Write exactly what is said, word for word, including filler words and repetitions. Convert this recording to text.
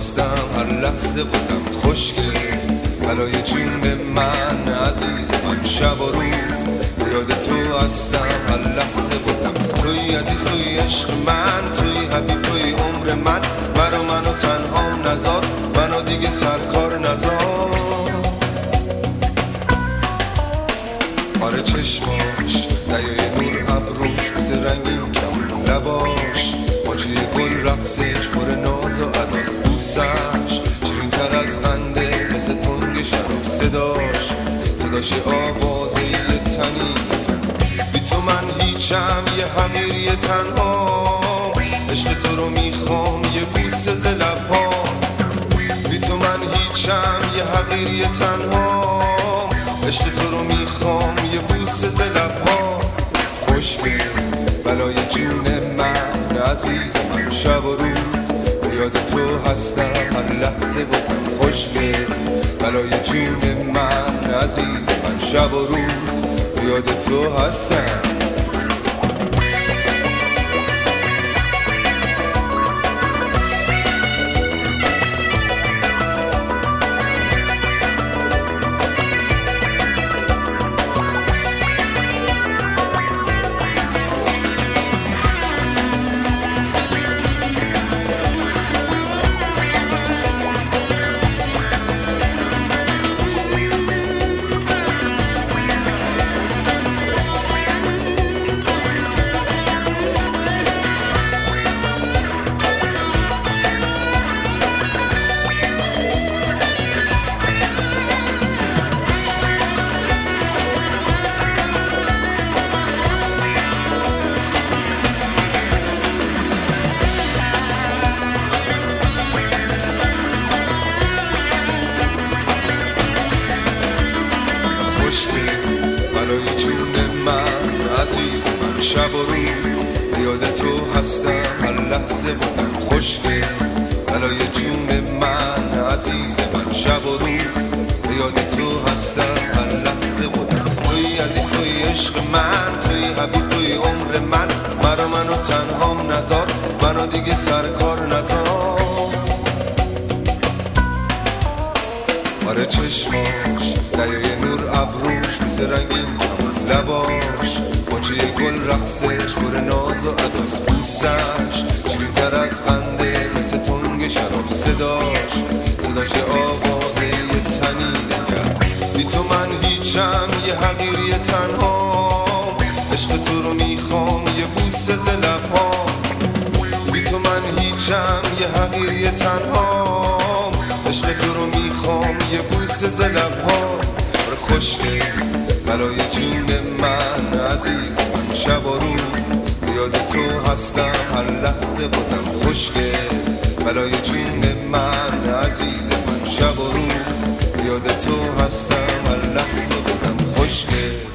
هستم، هر لحظه بودم خوشگل بلای جون من عزیز من. شب و روز یاد تو هستم، هر لحظه بودم. توی عزیز، توی عشق من، توی حبیب، توی عمر من. منو منو تنهام نذار، منو دیگه سرکار نذار. آره چشماش دیای نور، ابروش مثل رنگین کمون لباش، ماچه گل رقصش پر ناز و عداس، بوسش شیرین تر از خنده مثل تنگ شراب، صداش صداش آوازه یه تنی. بی تو من هیچم، یه حقیر، یه تنها. عشق تو رو میخوام، یه بوسه ز لب‌هام. بی تو من هیچم، یه حقیر، یه تنها. عشق تو رو میخوام، یه بوسه ز لب‌ها. خوشگل بلای جون من عزیز من. شب و روز یاد تو هستم، هر لحظه بودم خوشگل بلای جون من عزیز من. شب و روز یاد تو هستم. بلای جون من عزیز من. شب و روز یاد تو هستم، هر لحظه بودم خوشگل بلای جون من عزیز من. شب و روز یاد تو هستم، هر لحظه بودم. توی عزیز، توی عشق من، توی حبیب، توی عمر من. مرا منو تنهام نذار، منو دیگه سرکار نذار. آره چشماش دیای نور، ابروش مثل رنگین کمون لباش، ماچه گل رقصش پر ناز و عداس، بوسش شیرین تر از خنده مثل تنگ شراب، صداش صداش آوازه یه تنی نگر. بی تو من هیچم، یه حقیر، یه تنها. عشق تو رو میخوام، یه بوسه ز لب‌هام. بی تو من هیچم، یه حقیر، یه تنها. عشق تو رو میخوام، یه بوسه ز لب‌ها. خوشگل بلای جون من عزیز من. شب و روز یاد تو هستم، هر لحظه بودم خوشگل بلای جون من عزیز من. شب و روز یاد تو هستم، هر لحظه بودم خوشگل.